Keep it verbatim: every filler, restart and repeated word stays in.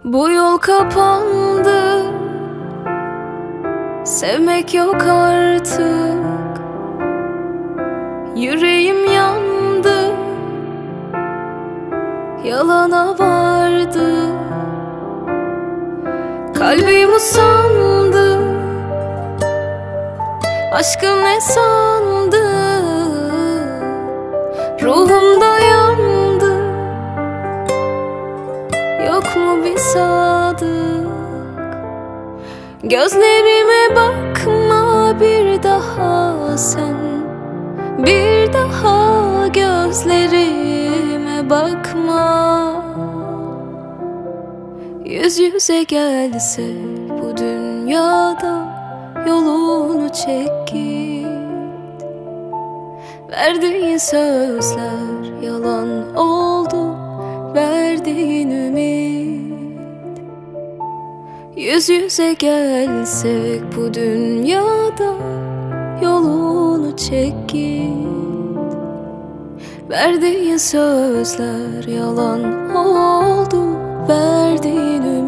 Bu yol kapandı, sevmek yok artık. Yüreğim yandı, yalana vardı. Kalbim usandı, aşkım ne sandı? Ruhumda yandı, yok mu bir sadık? Gözlerime bakma bir daha sen, bir daha gözlerime bakma. Yüz yüze gelse bu dünyada yolunu çek git. Verdiğin sözler yalan oldu, verdiğin ümit. Yüz yüze gelsek bu dünyada yolunu çek git. Verdiğin sözler yalan oldu, verdiğin ümit.